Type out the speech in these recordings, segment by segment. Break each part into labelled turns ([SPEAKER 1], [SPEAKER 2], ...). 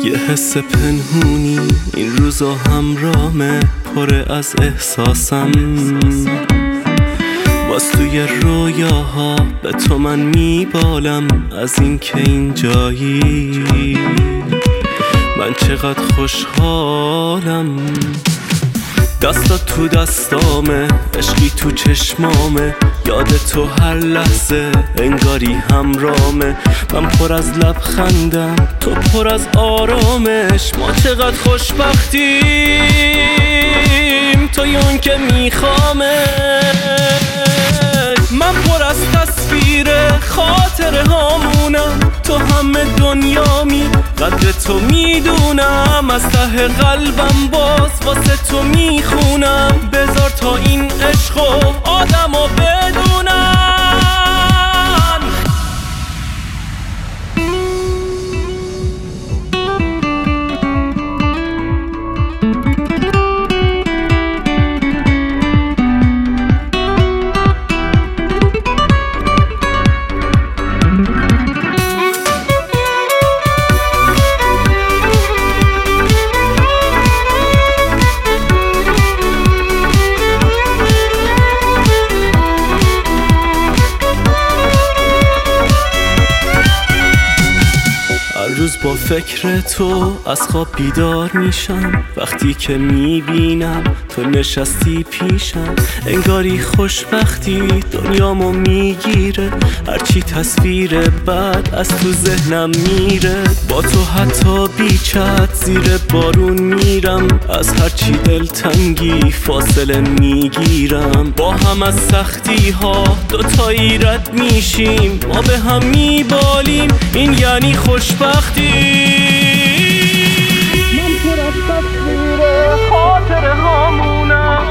[SPEAKER 1] یه حس پنهونی این روزا همرامه، پره از احساسم. باز توی رویاها به تو من میبالم، از این که اینجایی من چقدر خوشحالم. دستات تو دستامه، عشقی تو چشمامه، یاد تو هر لحظه انگاری همرامه. من پر از لبخندم، تو پر از آرامش، ما چقدر خوشبختیم توی اون که میخوامه. من پر از تصویر خاطره هامونم، تو همه دنیامی، قدر تو میدونم. از ته قلبم باز واسه تو میخونم، بذار تا این عشقو آدمو بدونن. روز با فکر تو از خواب بیدار میشم، وقتی که میبینم تو نشستی پیشم. انگاری خوشبختی دنیامو میگیره، هرچی تصویر بد از تو ذهنم میره. با تو حتی بیچت زیر بارون میرم، از هرچی دلتنگی فاصله میگیرم. با هم از سختی ها دوتایی رد میشیم، ما به هم میبالیم، این یعنی خوشبختی. من پر از تصویر خاطره هامونم،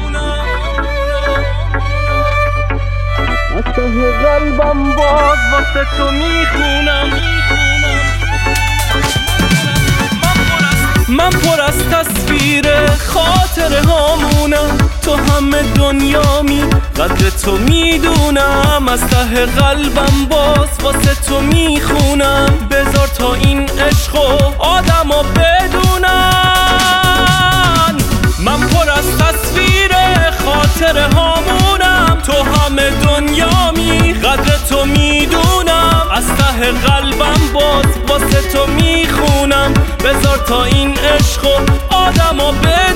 [SPEAKER 1] از ته قلبم باز واسه تو میخونم. من پر از تصویر خاطره هامونم، تو همه دنیامی، قدر تو میدونم. از ته قلبم باز واسه تو میخونم، بذار تا این عشقو آدمو بدونن. من پر از تصویر خاطره هامونم، تو همه دنیامی، قدر تو میدونم. از ته قلبم باز واسه تو میخونم، بذار تا این عشقو آدمو بدونن.